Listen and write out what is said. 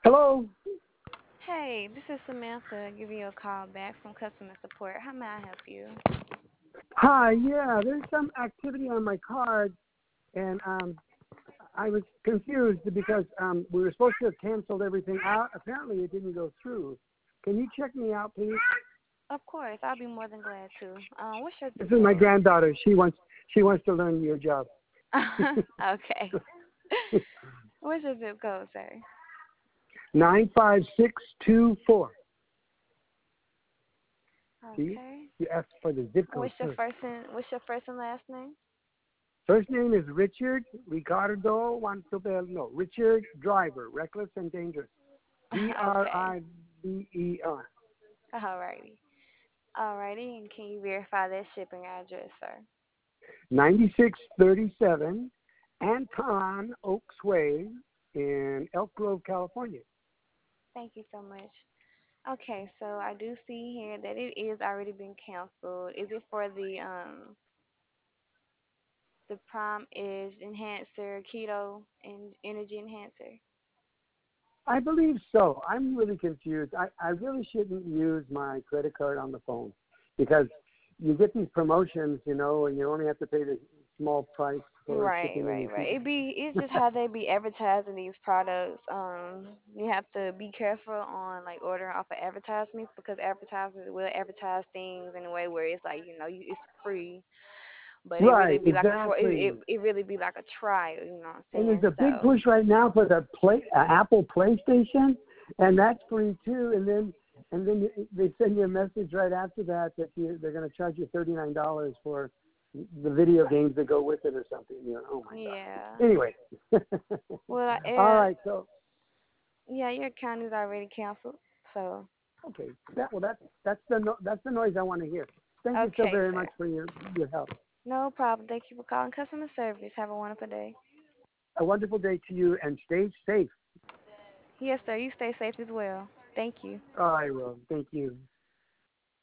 Hello. Hey, this is Samantha giving you a call back from customer support. How may I help you? Hi. Yeah, there's some activity on my card, and I was confused because we were supposed to have canceled everything out. Apparently, it didn't go through. Can you check me out, please? Of course, I'll be more than glad to. What's your This zip is my code? granddaughter. She wants to learn your job. Okay. What's your zip code, sir? 95624. See, Okay. you asked for the zip code What's your first. first and last name? First name is Richard Ricardo Wantobel. No, Richard Driver, reckless and dangerous. Okay. Driver. Alrighty. Alrighty, and can you verify that shipping address, sir? 9637 Anton Oaks Way in Elk Grove, California. Thank you so much. Okay, so I do see here that it is already been canceled. Is it for the Prime Edge Enhancer Keto and Energy Enhancer? I believe so. I'm really confused. I really shouldn't use my credit card on the phone because you get these promotions, and you only have to pay the small price for Right, shipping and right, right. receiving. It's just how they be advertising these products. You have to be careful on like ordering off of advertisements because advertisers will advertise things in a way where it's like it's free, but it really Right, be like a for exactly. it really be like a trial. You know what I'm And there's saying? a big So push right now for the Apple PlayStation, and that's free too. And then they send you a message right after they're going to charge you $39 for the video games that go with it or something. Oh my yeah. God. Anyway, Well, all right. So yeah, your account is already canceled. So okay, that's the noise I want to hear. Thank you so okay, very sir. much for your help. No problem. Thank you for calling customer service. Have a wonderful day. A wonderful day to you, and stay safe. Yes, sir. You stay safe as well. Thank you. I will. Thank you.